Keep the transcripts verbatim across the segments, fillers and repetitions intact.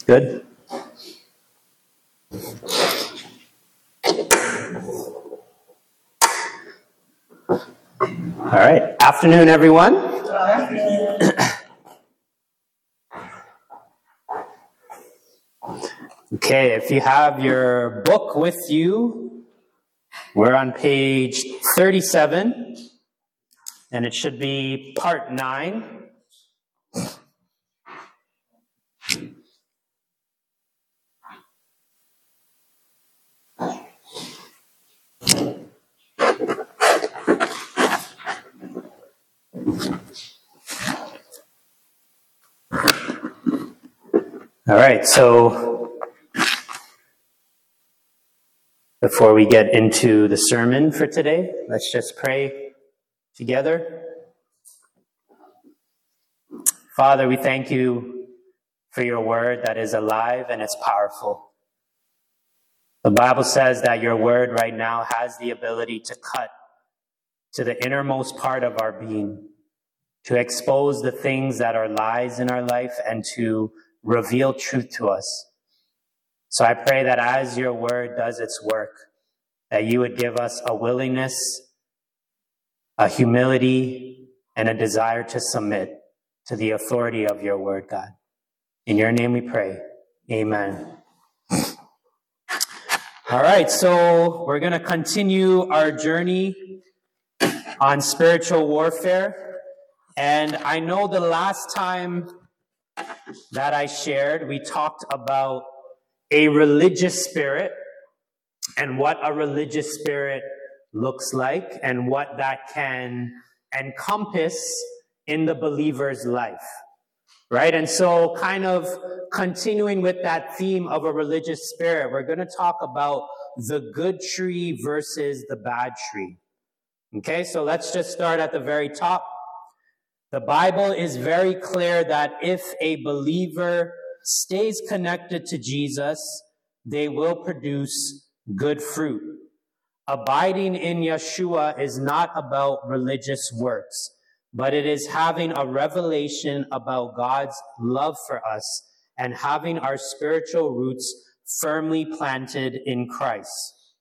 Good? All right. Afternoon, everyone. Okay, if you have your book with you, we're on page thirty-seven, and it should be part nine. All right, so before we get into the sermon for today, let's just pray together. Father, we thank you for your word that is alive and it's powerful. The Bible says that your word right now has the ability to cut to the innermost part of our being, to expose the things that are lies in our life and to reveal truth to us. So I pray that as your word does its work, that you would give us a willingness, a humility, and a desire to submit to the authority of your word, God. In your name we pray. Amen. All right, so we're going to continue our journey on spiritual warfare. And I know the last time that I shared, we talked about a religious spirit and what a religious spirit looks like and what that can encompass in the believer's life, right? And so kind of continuing with that theme of a religious spirit, we're going to talk about the good tree versus the bad tree. Okay, so let's just start at the very top. The Bible is very clear that if a believer stays connected to Jesus, they will produce good fruit. Abiding in Yeshua is not about religious works, but it is having a revelation about God's love for us and having our spiritual roots firmly planted in Christ.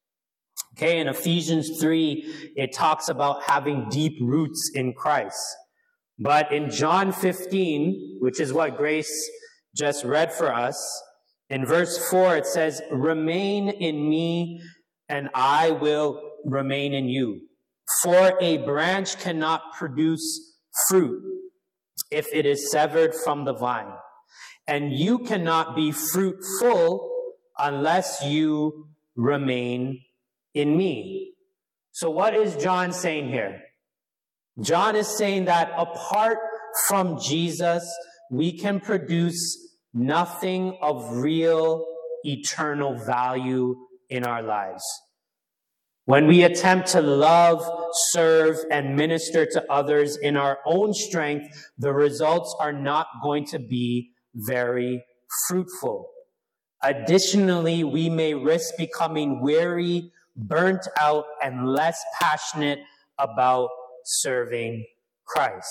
Okay, in Ephesians three, it talks about having deep roots in Christ. But in John fifteen, which is what Grace just read for us, in verse four, it says, "Remain in me, and I will remain in you. For a branch cannot produce fruit if it is severed from the vine. And you cannot be fruitful unless you remain in me." So what is John saying here? John is saying that apart from Jesus, we can produce nothing of real eternal value in our lives. When we attempt to love, serve, and minister to others in our own strength, the results are not going to be very fruitful. Additionally, we may risk becoming weary, burnt out, and less passionate about serving Christ.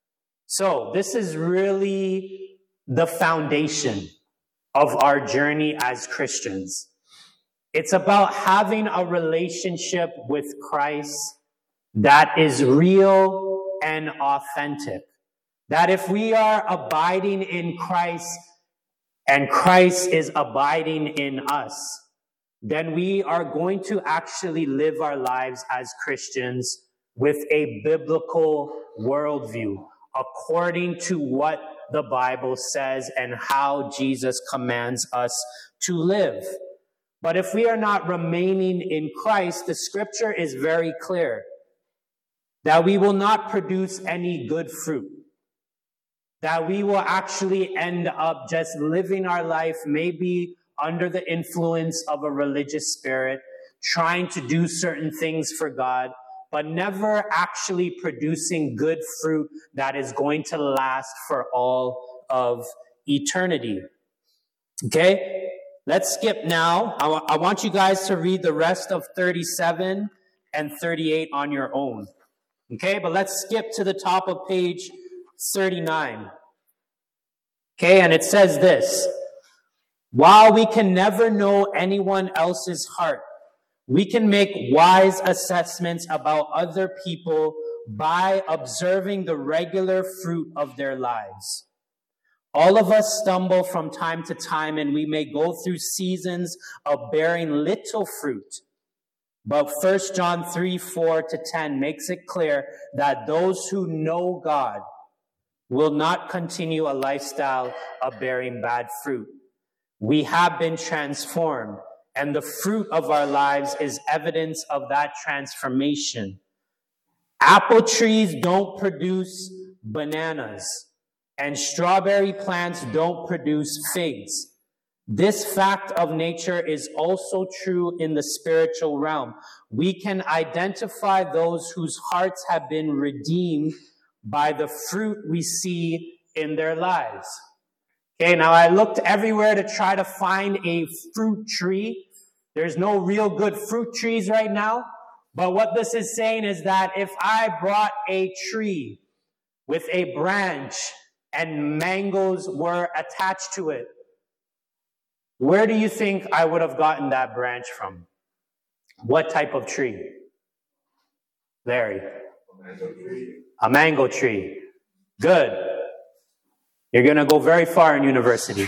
So this is really the foundation of our journey as Christians. It's about having a relationship with Christ that is real and authentic. That if we are abiding in Christ and Christ is abiding in us, then we are going to actually live our lives as Christians with a biblical worldview, according to what the Bible says and how Jesus commands us to live. But if we are not remaining in Christ, the scripture is very clear that we will not produce any good fruit, that we will actually end up just living our life maybe under the influence of a religious spirit, trying to do certain things for God, but never actually producing good fruit that is going to last for all of eternity. Okay? Let's skip now. I, w- I want you guys to read the rest of thirty-seven and thirty-eight on your own. Okay? But let's skip to the top of page thirty-nine. Okay? And it says this: While we can never know anyone else's heart, we can make wise assessments about other people by observing the regular fruit of their lives. All of us stumble from time to time, and we may go through seasons of bearing little fruit. But First John three, four to ten makes it clear that those who know God will not continue a lifestyle of bearing bad fruit. We have been transformed, and the fruit of our lives is evidence of that transformation. Apple trees don't produce bananas, and strawberry plants don't produce figs. This fact of nature is also true in the spiritual realm. We can identify those whose hearts have been redeemed by the fruit we see in their lives. Okay, now I looked everywhere to try to find a fruit tree. There's no real good fruit trees right now. But what this is saying is that if I brought a tree with a branch and mangoes were attached to it, where do you think I would have gotten that branch from? What type of tree? Larry. A mango tree. Good. You're going to go very far in university.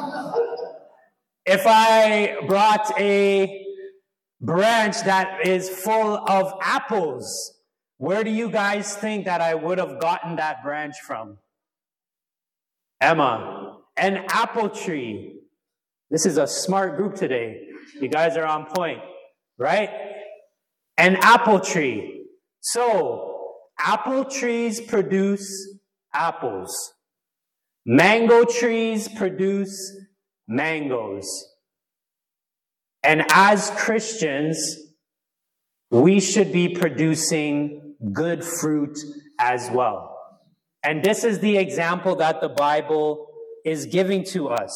If I brought a branch that is full of apples, where do you guys think that I would have gotten that branch from? Emma. An apple tree. This is a smart group today. You guys are on point, right? An apple tree. So, apple trees produce apples. Mango trees produce mangoes. And as Christians, we should be producing good fruit as well. And this is the example that the Bible is giving to us.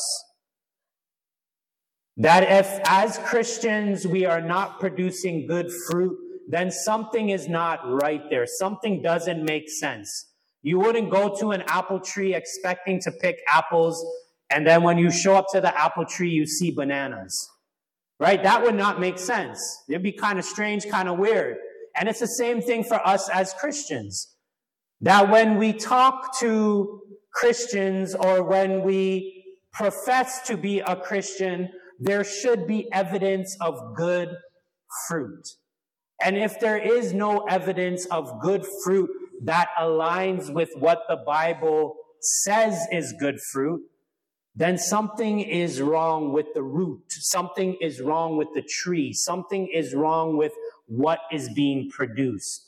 That if as Christians we are not producing good fruit, then something is not right there. Something doesn't make sense. You wouldn't go to an apple tree expecting to pick apples, and then when you show up to the apple tree, you see bananas. Right? That would not make sense. It'd be kind of strange, kind of weird. And it's the same thing for us as Christians. That when we talk to Christians or when we profess to be a Christian, there should be evidence of good fruit. And if there is no evidence of good fruit that aligns with what the Bible says is good fruit, then something is wrong with the root. Something is wrong with the tree. Something is wrong with what is being produced.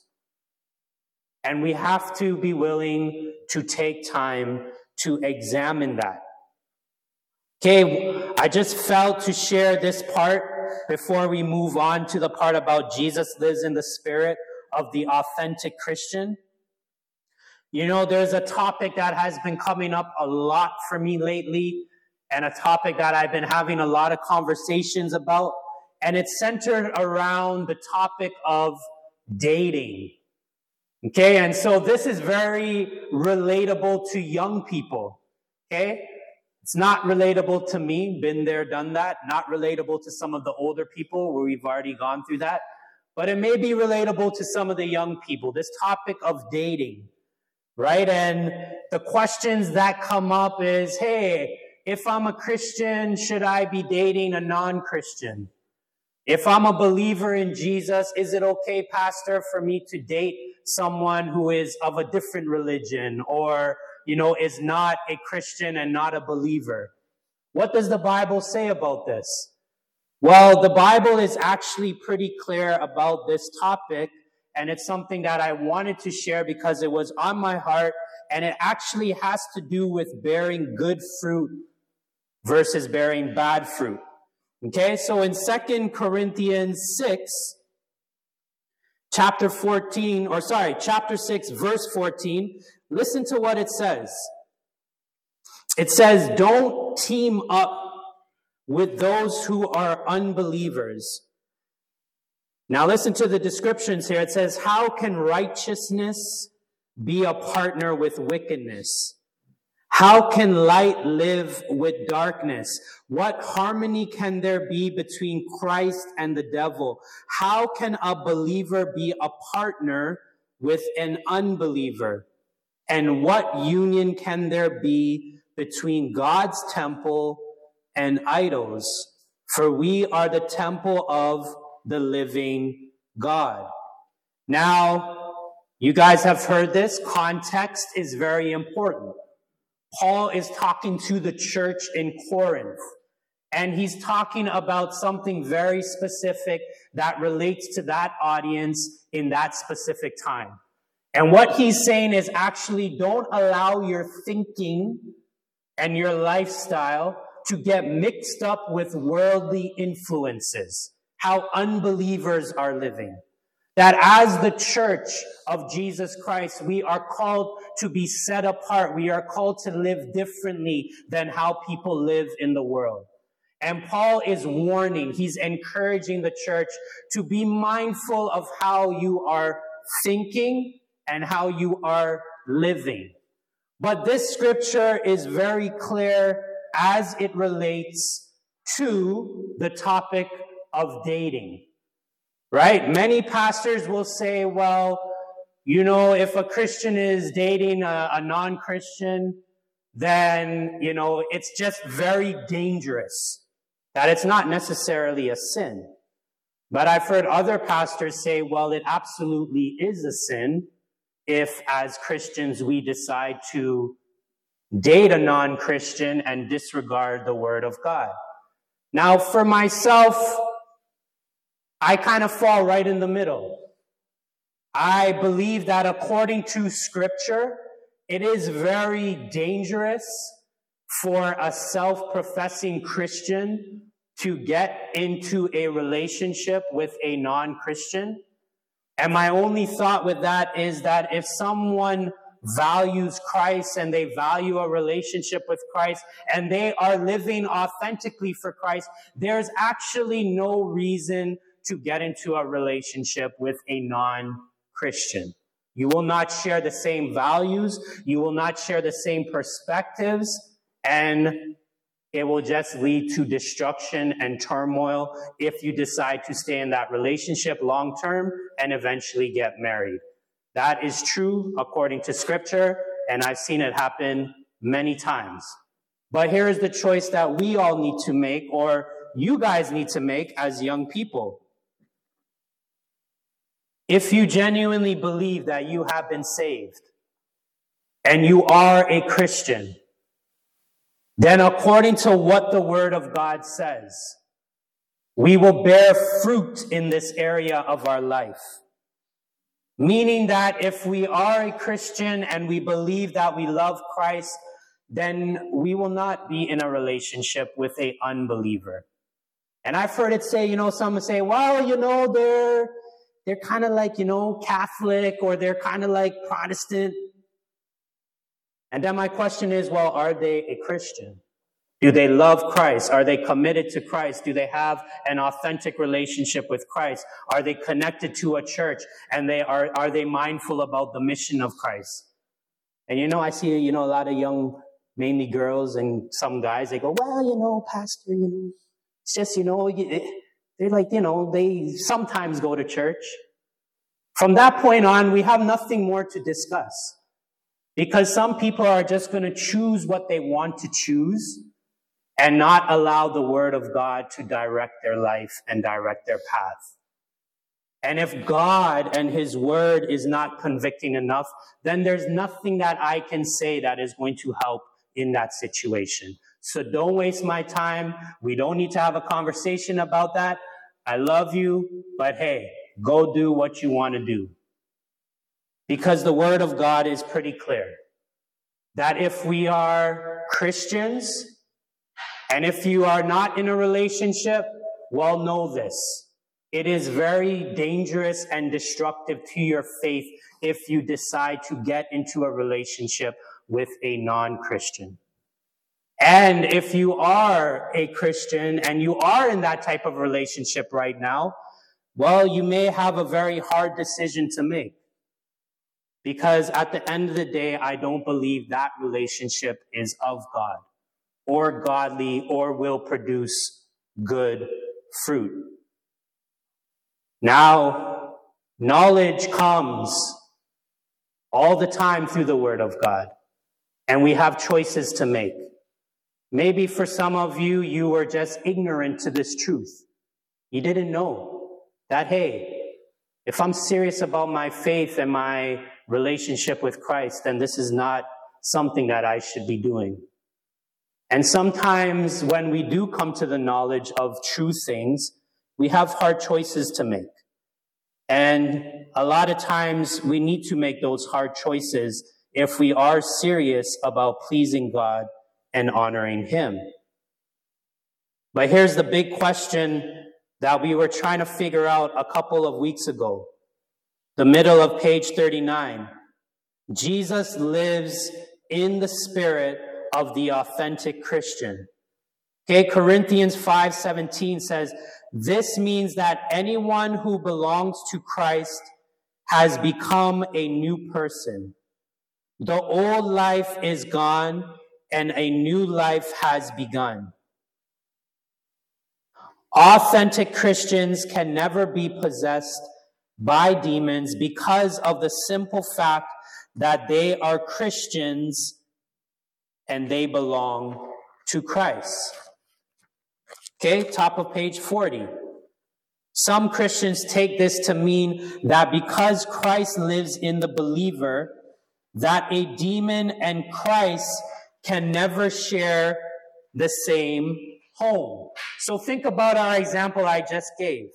And we have to be willing to take time to examine that. Okay, I just felt to share this part before we move on to the part about Jesus lives in the spirit of the authentic Christian. You know, there's a topic that has been coming up a lot for me lately, and a topic that I've been having a lot of conversations about, and it's centered around the topic of dating. Okay, and so this is very relatable to young people. Okay, it's not relatable to me, been there, done that, not relatable to some of the older people where we've already gone through that, but it may be relatable to some of the young people, this topic of dating. Right? And the questions that come up is, hey, if I'm a Christian, should I be dating a non-Christian? If I'm a believer in Jesus, is it okay, Pastor, for me to date someone who is of a different religion or, you know, is not a Christian and not a believer? What does the Bible say about this? Well, the Bible is actually pretty clear about this topic. And it's something that I wanted to share because it was on my heart, and it actually has to do with bearing good fruit versus bearing bad fruit. Okay, so in Second Corinthians six, chapter fourteen, or sorry, chapter six, verse fourteen, listen to what it says. It says, don't team up with those who are unbelievers. Now listen to the descriptions here. It says, how can righteousness be a partner with wickedness? How can light live with darkness? What harmony can there be between Christ and the devil? How can a believer be a partner with an unbeliever? And what union can there be between God's temple and idols? For we are the temple of the living God. Now, you guys have heard this. Context is very important. Paul is talking to the church in Corinth, and he's talking about something very specific that relates to that audience in that specific time. And what he's saying is actually don't allow your thinking and your lifestyle to get mixed up with worldly influences, how unbelievers are living. That as the church of Jesus Christ, we are called to be set apart. We are called to live differently than how people live in the world. And Paul is warning, he's encouraging the church to be mindful of how you are thinking and how you are living. But this scripture is very clear as it relates to the topic of dating. Right? Many pastors will say, well, you know, if a Christian is dating a, a non-Christian, then, you know, it's just very dangerous. That it's not necessarily a sin. But I've heard other pastors say, well, it absolutely is a sin if, as Christians, we decide to date a non-Christian and disregard the Word of God. Now, for myself, I kind of fall right in the middle. I believe that according to Scripture, it is very dangerous for a self-professing Christian to get into a relationship with a non-Christian. And my only thought with that is that if someone values Christ and they value a relationship with Christ and they are living authentically for Christ, there's actually no reason to get into a relationship with a non-Christian. You will not share the same values. You will not share the same perspectives. And it will just lead to destruction and turmoil if you decide to stay in that relationship long term and eventually get married. That is true according to Scripture, and I've seen it happen many times. But here is the choice that we all need to make, or you guys need to make as young people. If you genuinely believe that you have been saved and you are a Christian, then according to what the Word of God says, we will bear fruit in this area of our life. Meaning that if we are a Christian and we believe that we love Christ, then we will not be in a relationship with an unbeliever. And I've heard it say, you know, some say, well, you know, they're They're kind of like, you know, Catholic, or they're kind of like Protestant. And then my question is, well, are they a Christian? Do they love Christ? Are they committed to Christ? Do they have an authentic relationship with Christ? Are they connected to a church? And they are, are they mindful about the mission of Christ? And, you know, I see, you know, a lot of young, mainly girls and some guys, they go, well, you know, pastor, you know, it's just, you know, it, They're like, you know, they sometimes go to church. From that point on, we have nothing more to discuss. Because some people are just going to choose what they want to choose and not allow the Word of God to direct their life and direct their path. And if God and His Word is not convicting enough, then there's nothing that I can say that is going to help in that situation. So don't waste my time. We don't need to have a conversation about that. I love you, but hey, go do what you want to do. Because the Word of God is pretty clear that if we are Christians and if you are not in a relationship, well, know this. It is very dangerous and destructive to your faith if you decide to get into a relationship with a non-Christian. And if you are a Christian and you are in that type of relationship right now, well, you may have a very hard decision to make. Because at the end of the day, I don't believe that relationship is of God or godly or will produce good fruit. Now, knowledge comes all the time through the Word of God, and we have choices to make. Maybe for some of you, you were just ignorant to this truth. You didn't know that, hey, if I'm serious about my faith and my relationship with Christ, then this is not something that I should be doing. And sometimes when we do come to the knowledge of true things, we have hard choices to make. And a lot of times we need to make those hard choices if we are serious about pleasing God and honoring Him. But here's the big question that we were trying to figure out a couple of weeks ago. The middle of page thirty-nine. Jesus lives in the spirit of the authentic Christian. Okay, Corinthians five seventeen says, this means that anyone who belongs to Christ has become a new person. The old life is gone and a new life has begun. Authentic Christians can never be possessed by demons because of the simple fact that they are Christians and they belong to Christ. Okay, top of page forty. Some Christians take this to mean that because Christ lives in the believer, that a demon and Christ can never share the same home. So think about our example I just gave.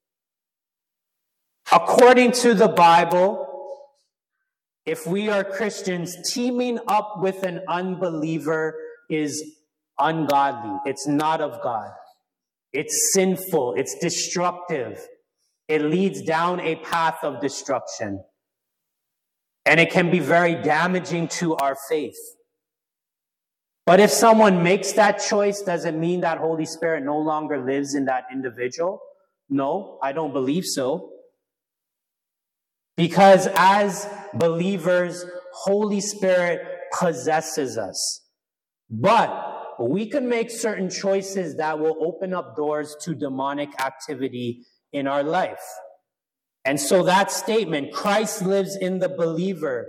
According to the Bible, if we are Christians, teaming up with an unbeliever is ungodly. It's not of God. It's sinful. It's destructive. It leads down a path of destruction. And it can be very damaging to our faith. But if someone makes that choice, does it mean that Holy Spirit no longer lives in that individual? No, I don't believe so. Because as believers, Holy Spirit possesses us. But we can make certain choices that will open up doors to demonic activity in our life. And so that statement, Christ lives in the believer,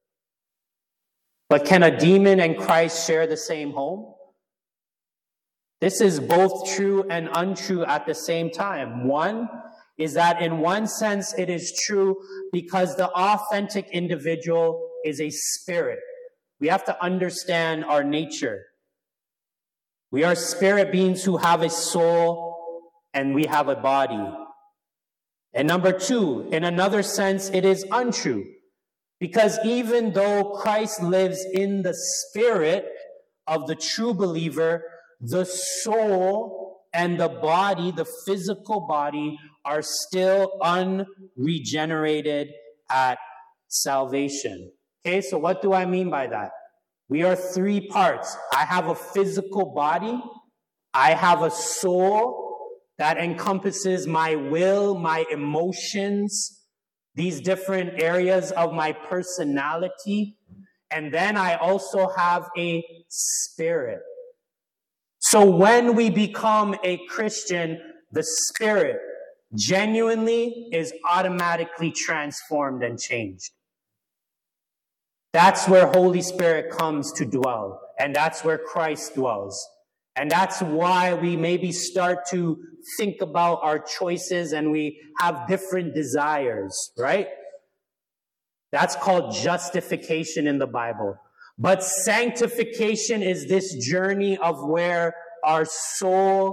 but can a demon and Christ share the same home? This is both true and untrue at the same time. One is that in one sense it is true because the authentic individual is a spirit. We have to understand our nature. We are spirit beings who have a soul and we have a body. And number two, in another sense, it is untrue. Because even though Christ lives in the spirit of the true believer, the soul and the body, the physical body, are still unregenerated at salvation. Okay, so what do I mean by that? We are three parts. I have a physical body. I have a soul that encompasses my will, my emotions, these different areas of my personality. And then I also have a spirit. So when we become a Christian, the spirit genuinely is automatically transformed and changed. That's where Holy Spirit comes to dwell. And that's where Christ dwells. And that's why we maybe start to think about our choices and we have different desires, right? That's called justification in the Bible. But sanctification is this journey of where our soul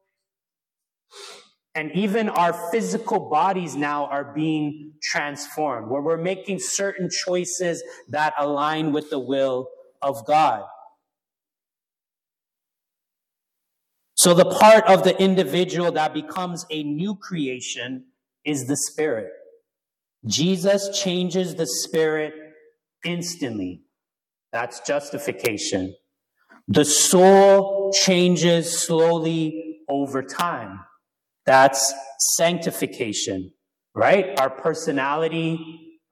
and even our physical bodies now are being transformed, where we're making certain choices that align with the will of God. So the part of the individual that becomes a new creation is the spirit. Jesus changes the spirit instantly. That's justification. The soul changes slowly over time. That's sanctification, right? Our personality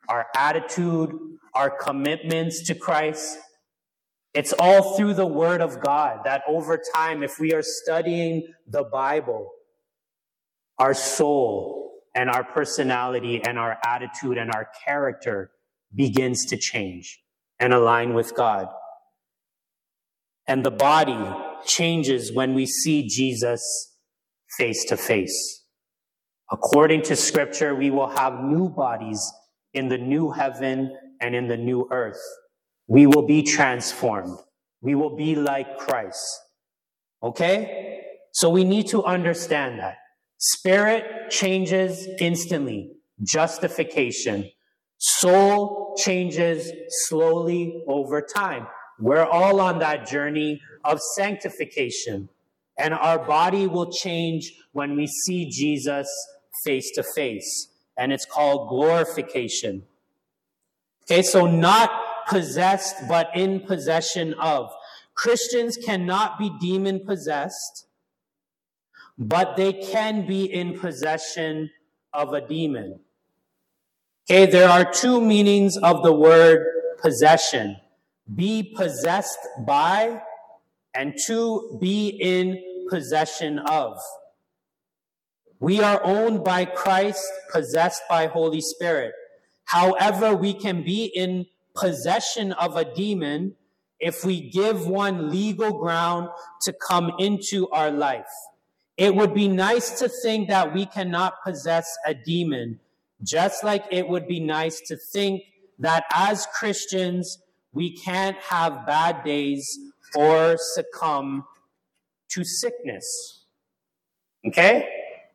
our attitude, our commitments to Christ. It's all through the Word of God that over time, if we are studying the Bible, our soul and our personality and our attitude and our character begins to change and align with God. And the body changes when we see Jesus face to face. According to Scripture, we will have new bodies in the new heaven and in the new earth. We will be transformed. We will be like Christ. Okay? So we need to understand that. Spirit changes instantly. Justification. Soul changes slowly over time. We're all on that journey of sanctification. And our body will change when we see Jesus face to face. And it's called glorification. Okay, so not possessed, but in possession of. Christians cannot be demon possessed, but they can be in possession of a demon. Okay, there are two meanings of the word possession. Be possessed by, and two, be in possession of. We are owned by Christ, possessed by Holy Spirit. However, we can be in possession of a demon if we give one legal ground to come into our life. It would be nice to think that we cannot possess a demon, just like it would be nice to think that as Christians, we can't have bad days or succumb to sickness. Okay?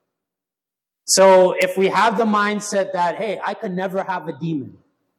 So if we have the mindset that, hey, I could never have a demon,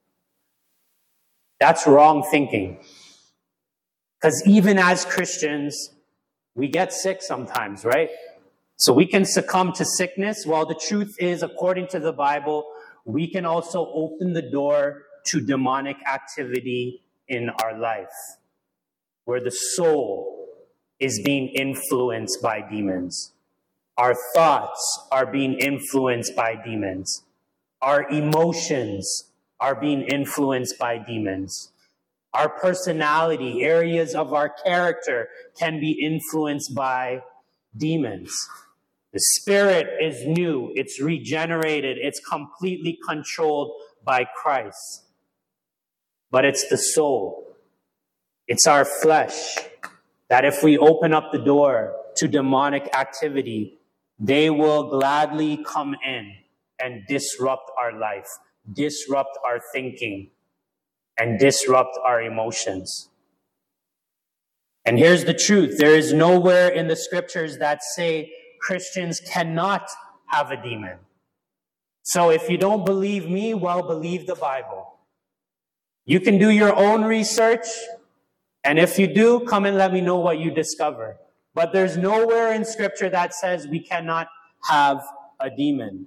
that's wrong thinking. Because even as Christians, we get sick sometimes, right? So we can succumb to sickness. Well, the truth is, according to the Bible, we can also open the door to demonic activity in our life, where the soul is being influenced by demons. Our thoughts are being influenced by demons. Our emotions are being influenced by demons. Our personality, areas of our character can be influenced by demons. The spirit is new, it's regenerated, it's completely controlled by Christ. But it's the soul, it's our flesh, that if we open up the door to demonic activity, they will gladly come in and disrupt our life, disrupt our thinking, and disrupt our emotions. And here's the truth. There is nowhere in the scriptures that say Christians cannot have a demon. So if you don't believe me, well, believe the Bible. You can do your own research, and if you do, come and let me know what you discover. But there's nowhere in Scripture that says we cannot have a demon.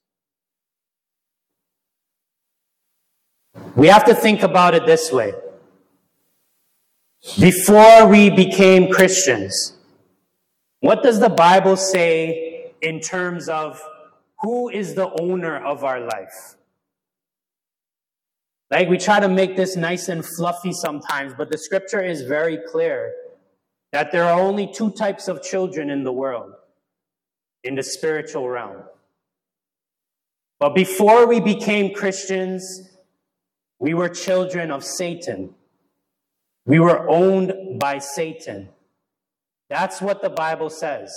We have to think about it this way. Before we became Christians, what does the Bible say in terms of who is the owner of our life? Like, we try to make this nice and fluffy sometimes, but the Scripture is very clear that there are only two types of children in the world, in the spiritual realm. But before we became Christians, we were children of Satan. We were owned by Satan. That's what the Bible says.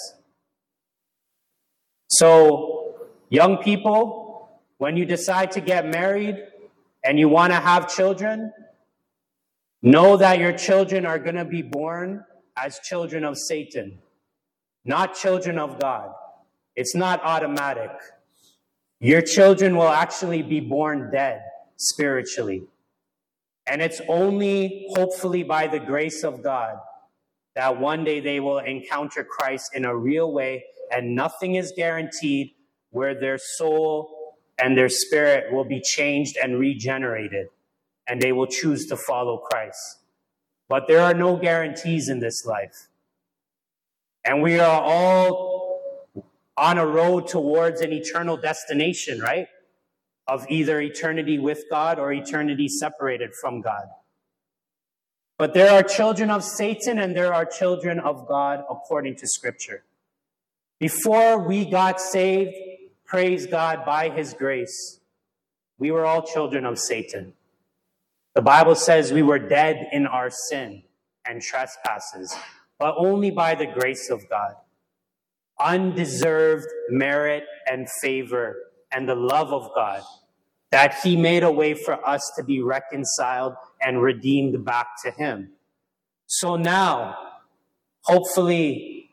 So, young people, when you decide to get married and you want to have children, know that your children are going to be born as children of Satan, not children of God. It's not automatic. Your children will actually be born dead spiritually. And it's only, hopefully by the grace of God, that one day they will encounter Christ in a real way, and nothing is guaranteed, where their soul and their spirit will be changed and regenerated, and they will choose to follow Christ. But there are no guarantees in this life. And we are all on a road towards an eternal destination, right? of either eternity with God or eternity separated from God. But there are children of Satan and there are children of God according to Scripture. Before we got saved, praise God, by His grace, we were all children of Satan. The Bible says we were dead in our sin and trespasses, but only by the grace of God. Undeserved merit and favor and the love of God, that He made a way for us to be reconciled and redeemed back to Him. So now, hopefully,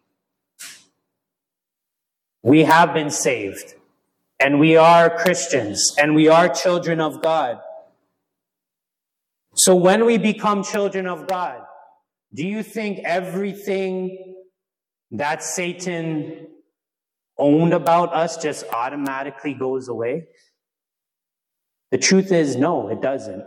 we have been saved, and we are Christians, and we are children of God. So when we become children of God, do you think everything that Satan owned about us just automatically goes away? The truth is, no, it doesn't.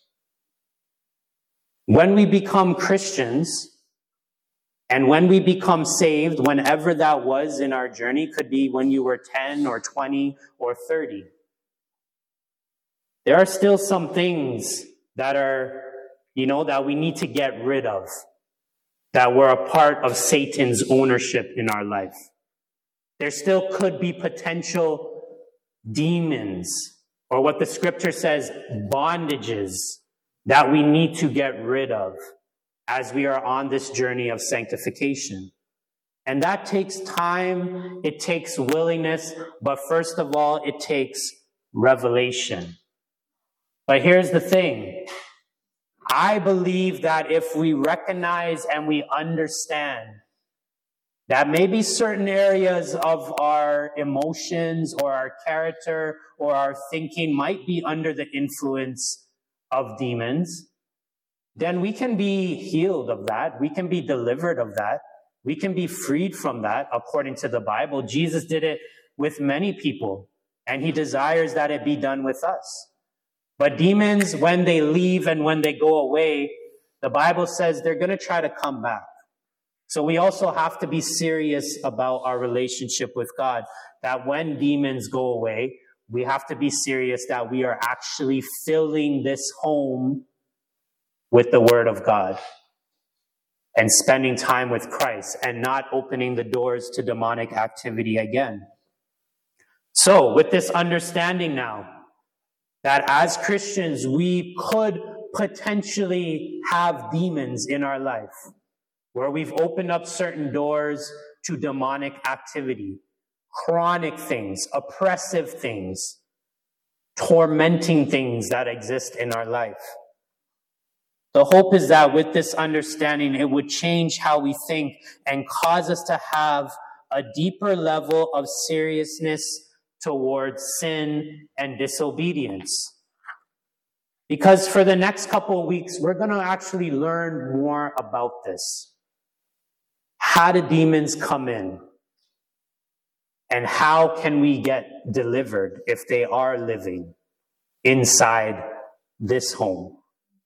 When we become Christians, and when we become saved, whenever that was in our journey, could be when you were ten or twenty or thirty, there are still some things that are, you know, that we need to get rid of, that were a part of Satan's ownership in our life. There still could be potential demons, or what the Scripture says, bondages, that we need to get rid of as we are on this journey of sanctification. And that takes time, it takes willingness, but first of all, it takes revelation. But here's the thing. I believe that if we recognize and we understand that maybe certain areas of our emotions or our character or our thinking might be under the influence of demons, then we can be healed of that. We can be delivered of that. We can be freed from that according to the Bible. Jesus did it with many people, and He desires that it be done with us. But demons, when they leave and when they go away, the Bible says they're going to try to come back. So we also have to be serious about our relationship with God, that when demons go away, we have to be serious that we are actually filling this home with the Word of God and spending time with Christ and not opening the doors to demonic activity again. So with this understanding now, that as Christians, we could potentially have demons in our life, where we've opened up certain doors to demonic activity, chronic things, oppressive things, tormenting things that exist in our life. The hope is that with this understanding, it would change how we think and cause us to have a deeper level of seriousness towards sin and disobedience. Because for the next couple of weeks, we're going to actually learn more about this. How do demons come in? And how can we get delivered if they are living inside this home?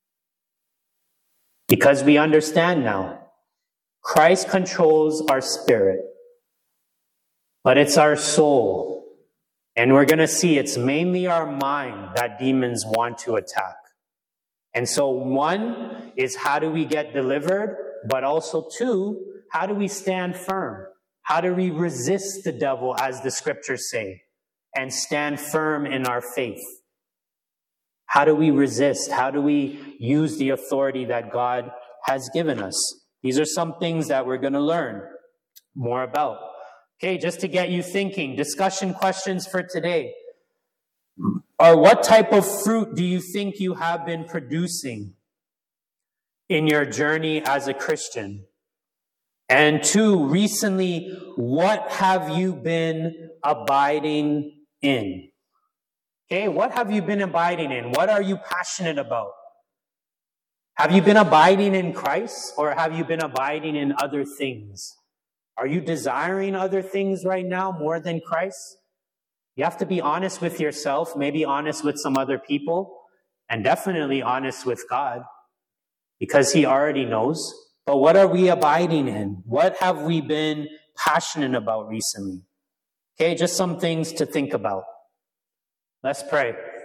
Because we understand now, Christ controls our spirit, but it's our soul. And we're going to see it's mainly our mind that demons want to attack. And so one is, how do we get delivered? But also two, how do we stand firm? How do we resist the devil, as the Scriptures say, and stand firm in our faith? How do we resist? How do we use the authority that God has given us? These are some things that we're going to learn more about. Okay, just to get you thinking, discussion questions for today. Or what type of fruit do you think you have been producing in your journey as a Christian? And two, recently, what have you been abiding in? Okay, what have you been abiding in? What are you passionate about? Have you been abiding in Christ, or have you been abiding in other things? Are you desiring other things right now more than Christ? You have to be honest with yourself, maybe honest with some other people, and definitely honest with God, because He already knows. But what are we abiding in? What have we been passionate about recently? Okay, just some things to think about. Let's pray.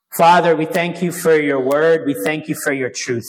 Father, we thank you for your word. We thank you for your truth.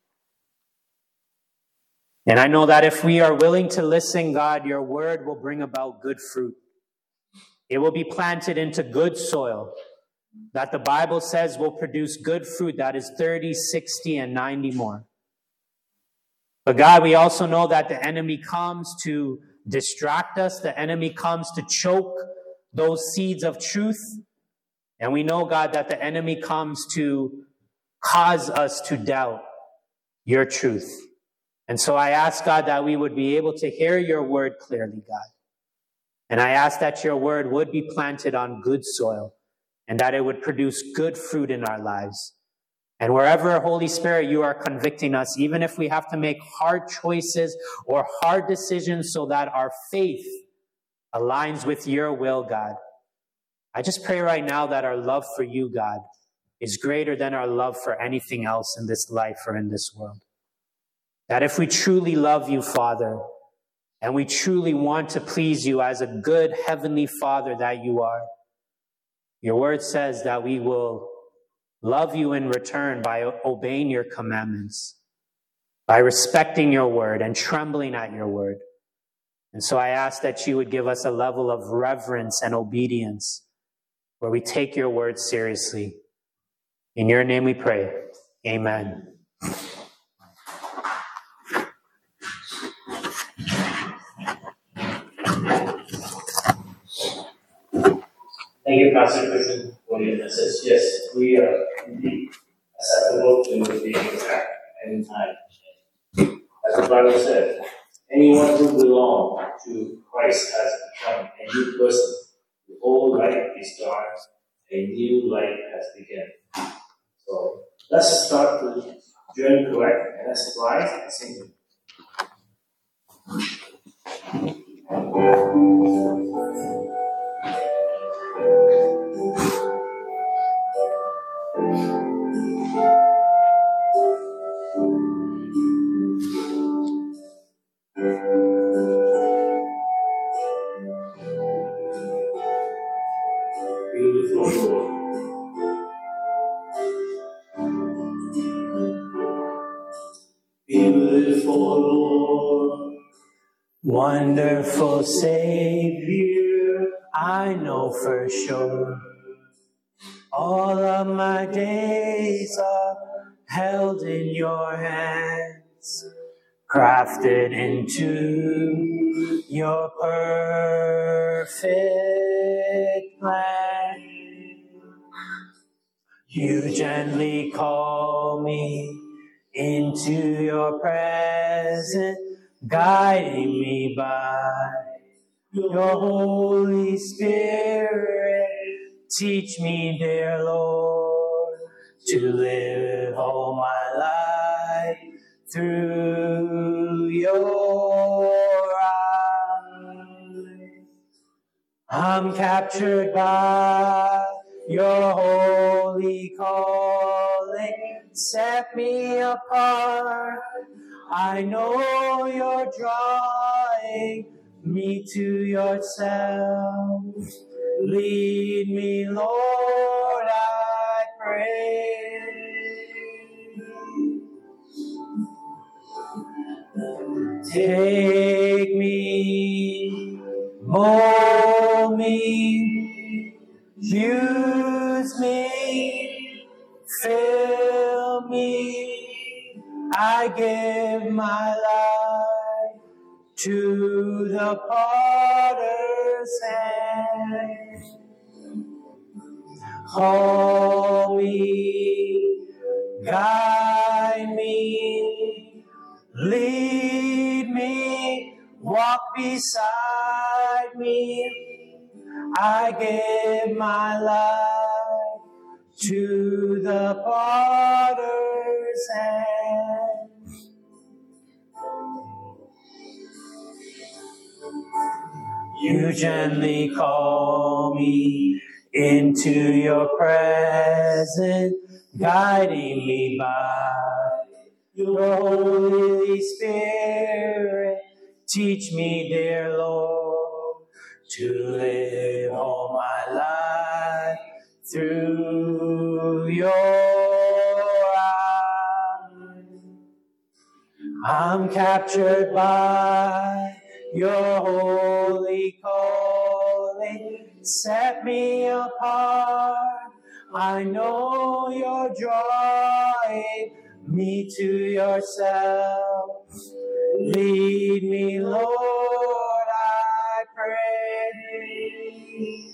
And I know that if we are willing to listen, God, your word will bring about good fruit. It will be planted into good soil that the Bible says will produce good fruit that is thirty, sixty, and ninety more. But God, we also know that the enemy comes to distract us. The enemy comes to choke those seeds of truth. And we know, God, that the enemy comes to cause us to doubt your truth. And so I ask, God, that we would be able to hear your word clearly, God. And I ask that your word would be planted on good soil and that it would produce good fruit in our lives. And wherever, Holy Spirit, you are convicting us, even if we have to make hard choices or hard decisions so that our faith aligns with your will, God, I just pray right now that our love for you, God, is greater than our love for anything else in this life or in this world. That if we truly love you, Father, and we truly want to please you as a good heavenly Father that you are, your word says that we will love you in return by obeying your commandments, by respecting your word and trembling at your word. And so I ask that you would give us a level of reverence and obedience where we take your word seriously. In your name we pray. Amen. Thank you, Pastor Christian, for your message. Yes, we are indeed acceptable to being attacked anytime. As the Bible said, anyone who belongs to Christ has become a new person. The old life is gone, a new life has begun. So let's start the journey correct and let's rise and sing. Wonderful Savior, I know for sure, all of my days are held in your hands, crafted into your perfect plan. You gently call me into your presence, guiding me by your Holy Spirit. Teach me, dear Lord, to live all my life through your eyes. I'm captured by your holy calling. Set me apart. I know you're drawing me to yourself. Lead me, Lord, I pray. Take me, mold me, use me, fill me. I give my life to the potter's hand. Hold me, guide me, lead me, walk beside me. I give my life to the potter's hand. You gently call me into your presence, guiding me by your Holy Spirit. Teach me, dear Lord, to live all my life through your eyes. I'm captured by your holy calling. Set me apart. I know you're drawing me to yourself. Lead me, Lord, I pray.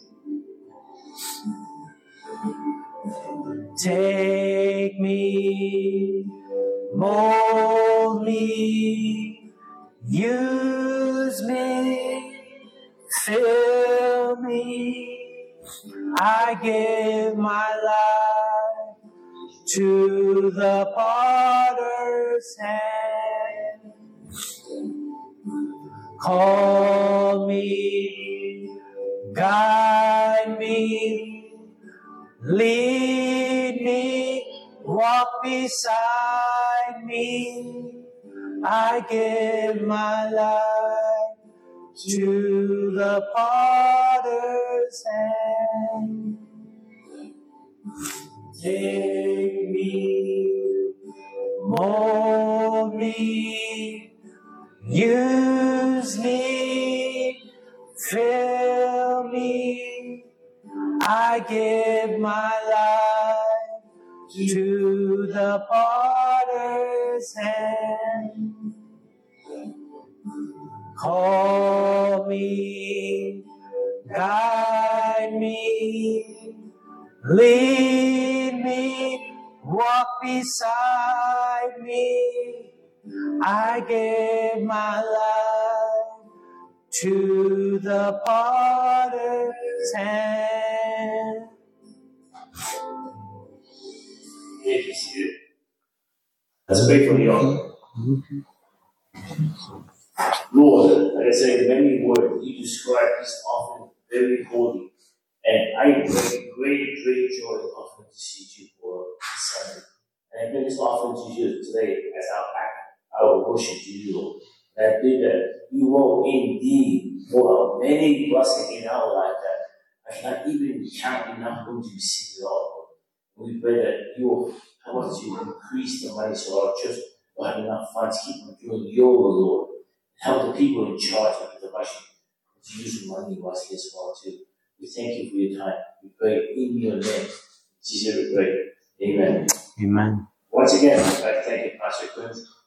Take me, mold me, use me, fill me. I give my life to the potter's hand. Call me, guide me, lead me, walk beside me. I give my life to the potter's hand. Take me, mold me, use me, fill me. I give my life to the potter's hand. Call me, guide me, lead me, walk beside me. I give my life to the potter's hand. Thank you, Steve. Let's pray for the altar. Lord, like I said, in many words, you describe this offering very holy. And I bring great, great joy in offering to see you for this Sunday. And I bring this offering to you today as our act, our worship to you, Lord. And I think that you will indeed pour out many blessings in our life that I cannot even count enough going to receive it all, Lord. We pray that you will help us to increase the money so our church will have enough funds to keep on doing your will, Lord. Help the people in charge of the direction to use the money wisely as well, too. We thank you for your time. We pray in your name. Jesus, we pray. Amen. Amen. Once again, I'd like to thank you, Pastor Quinn.